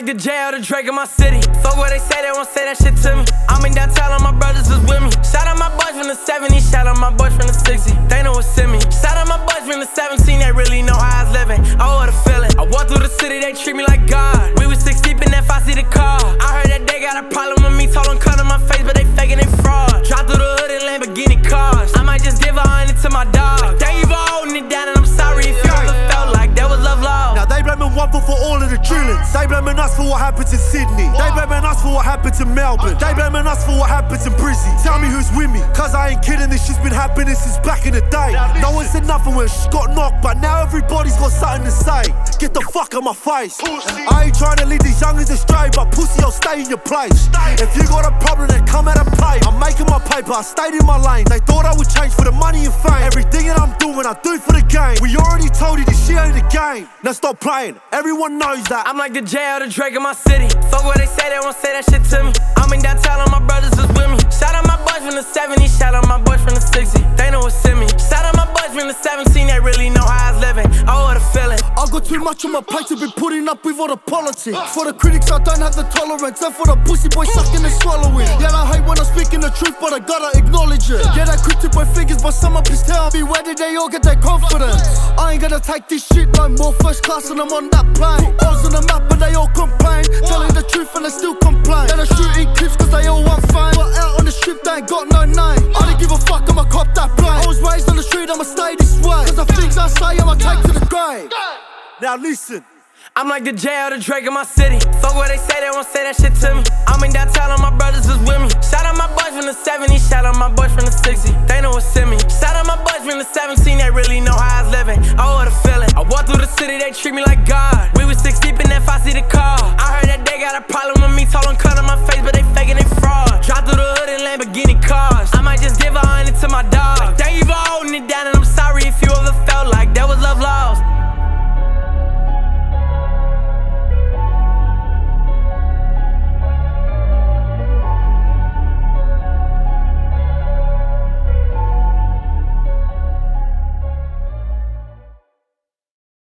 like the jail, the Drake in my city. Fuck what they say, they won't say that shit to me. I'm in downtown, all my brothers is with me. Shout out my boys from the 70s, shout out my boys from the 60s. They know what's in me. Shout out my boys from the 17, they really know how I was living. Oh, what a feeling. I walk through the city, they treat me like God. We was 6 deep in that 5-seater car. I heard that they got a problem with me, told them cut on my face, but they faking it fraud. Drop through the hood in Lamborghini cars. I might just give 100 to my dog. Thank you for holding it down, and I'm sorry if you ever felt like that was love lost. Now they blaming one for all of the drillings. They blaming us for what happened in Sydney. They blaming us for what happened in Melbourne. They blaming us for what happened in Brizzy. Tell me who's with me, cause I ain't kidding, this shit's been happening since back in the day. No one said nothing when she got knocked, but now everybody's got something to say. Get the fuck out my face. I ain't trying to lead these youngins astray, but pussy, I'll stay in your place. If you got a problem, then come out and play. I'm making my paper, I stayed in my lane. They thought I would change for the money and fame. Everything that I'm doing, I do for the game. We already told you this shit ain't a game. Now stop playing, everyone knows that. I'm like the jail, the Drake in my city. Fuck what they say, they won't say that shit to me. I'm in downtown, all my brothers is with me. Shout out my boys from the 70s, shout out my boys from the 60s. They know what's in me. Shout out my boys from the 17, they really know how I was living. Oh, what a feeling. I got too much on my plate to be putting up with all the politics. For the critics, I don't have the tolerance. And for the pussy boys sucking and swallowing. Yeah, I hate when I'm speaking the truth, but I gotta acknowledge it. Yeah, they quick to point fingers, but some up is tell me where did they all get their confidence? I ain't gonna take this shit no more. First class and I'm on that plane. Put O's on the map and they all complain. Telling the truth and they still complain. Then I'm shooting clips cause they all want fame. But out on the strip they ain't got no name. I don't give a fuck, I'ma cop that plane. I was raised on the street, I'ma stay this way. Cause the things I say I'ma take to the grave. Now listen, I'm like the jail, the Drake in my city. Fuck what they say, they won't say that shit to me. I'm in downtown, all my brothers is with me. Shout out my boys from the 70s, shout out my boys from the 60s. They know what's in me. Shout out my boys from the 17, they really know how I was living. Oh, what a feeling. I walk through the city, they treat me like God. We was 6 deep in that 5-seater car. I heard that they got a problem